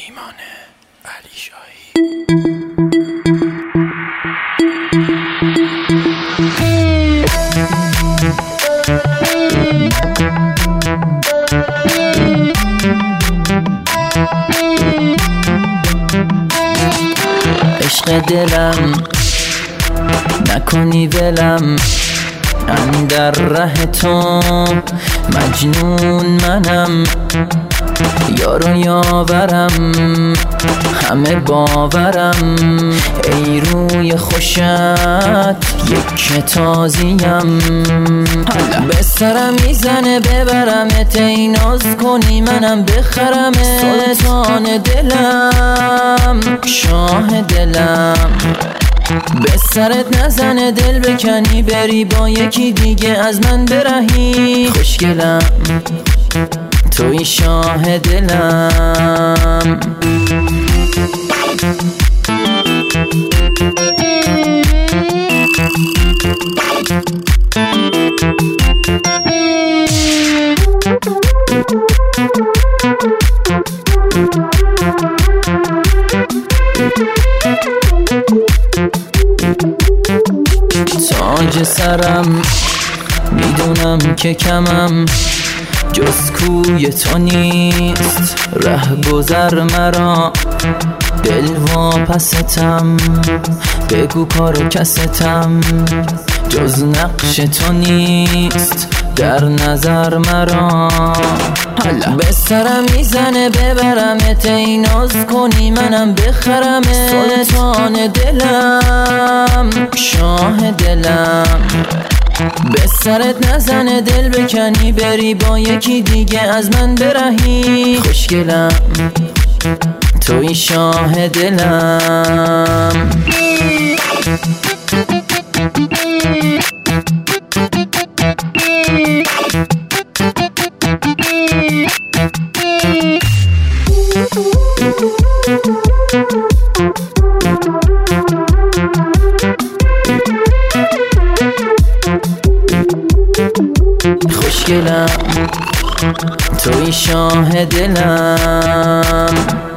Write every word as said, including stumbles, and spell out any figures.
ایمان علیشاهی. عشق دلم نکنی ولم، اندر ره تو مجنون منم، یارو یاورم همه باورم، ای روی خوشت یک تازیم، به سرم میزنه ببرمت، ای ناز کنی منم بخرم، سلطان دلم شاه دلم، به سرت نزنه دل بکنی بری با یکی دیگه از من برهی، خوشگلم توی شاه دلم. تاج سرم میدونم که کمم، جز کوی تو نیست ره گذر مرا، دل واپستم بگو کار کستم، جز نقش تو نیست در نظر مرا، به سرم میزنه ببرمت، ای ناز کنی منم بخرم، سلطان دلم شاه دلم، به سرت نزنه دل بکنی بری با یکی دیگه از من برهی، خوشگلم توی شاه دلم. خوشگلم توی شاه دلم.